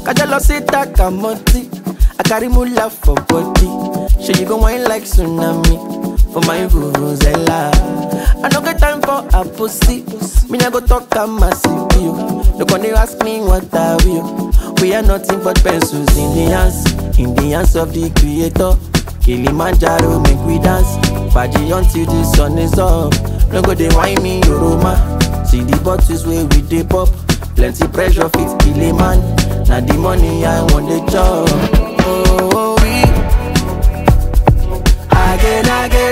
Kajalo sita kamoti, I carry mula for body. She you go wine like tsunami for my vuvuzela. I don't get time for a pussy. Me nah go talk a massive you. No gonna ask me what I will. We are nothing but pencils in the hands of the creator. Kilimanjaro make we dance, party until the sun is up. No go dey whine me Yoroma. See the bottles where we dey pop. Plenty pressure fit kill a man. Now the money I want the job. Oh, we again.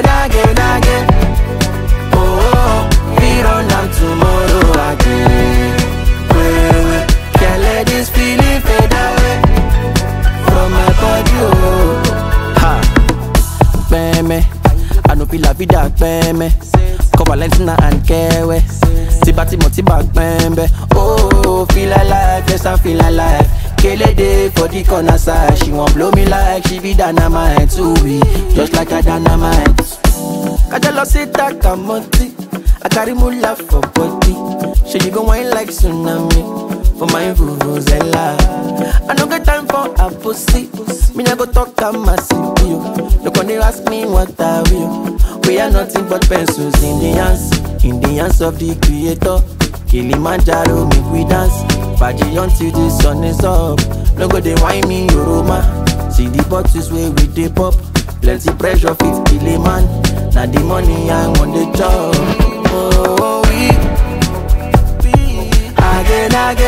Oh, we run am tomorrow again. Wait, can't let this feeling fade away from my body. Oh, ha, beme, I no feel la vida beme. Cover Valentina and Kewe. Tibati motiba bembe. Oh, feel alive, yes I feel alive. Kele day for the corner side. She won't blow me like she be dynamite too. Just like a dynamite. Kajalo sita kamoti, I carry mula for body. She you go wine like tsunami for my vuvuzela. I don't get time for a pussy. Me nah go talk a massive you. No gonna ask me what I will. We are nothing but pencils in the hands of the creator. Kilimanjaro make we dance, party until the sun is up. No go dey whine me Yoroma. See the bottles where we dey pop. Plenty pressure fit kill a man. Now the money I want the job. Oh, we again.